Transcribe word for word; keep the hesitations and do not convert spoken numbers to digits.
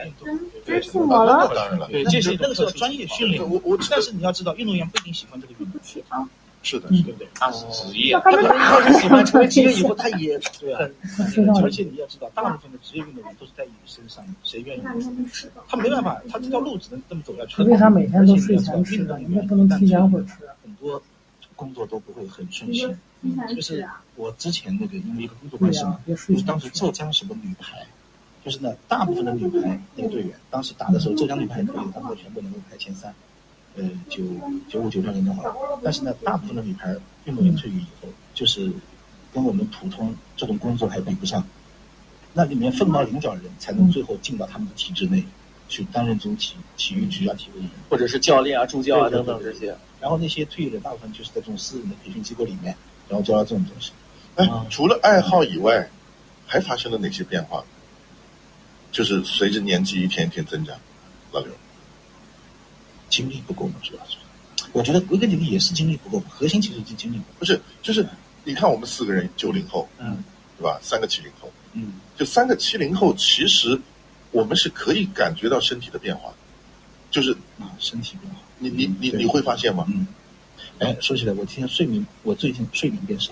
运动， 对，那那当然了， 对，这是那个是要专业训练。我我，但是你要知道，运动员不一定喜欢这个运动。 是的， 对不对？ 他是职业， 他可能一开始喜欢，成为职业以后，他也很，而且你要知道，大部分的职业运动员都是在你身上，谁愿意？他没办法，他这条路只能这么走下去。 除非他每天都睡前吃的，应该不能提前会吃。 很多工作都不会很顺心。就是我之前那个因为一个工作关系嘛，就是当时浙江什么女排，就是呢，大部分的女排那个队员，当时打的时候，浙江女排可以，当时全国能够排前三。呃，九九五九六年那会儿，但是呢，大部分的女排运动员退役以后，就是跟我们普通这种工作还比不上，那里面凤毛麟角的人才能最后进到他们的体制内，去担任这种体体育局啊、体育或者是教练啊、助教啊等等这些。 然后那些退役的大部分就是在这种私人的培训机构里面，然后教到这种东西。 哎，除了爱好以外，还发生了哪些变化？就是随着年纪一天一天增长，老刘。 精力不够嘛，主要是，我觉得归根结底也是精力不够，核心其实是精力不够。 不是，就是你看我们四个人九零后， 嗯， 对吧？三个七零后， 嗯， 就三个七零后，其实我们是可以感觉到身体的变化，就是啊，身体变化。 你你你你会发现吗？ 嗯，哎，说起来，我今天睡眠，我最近睡眠变少。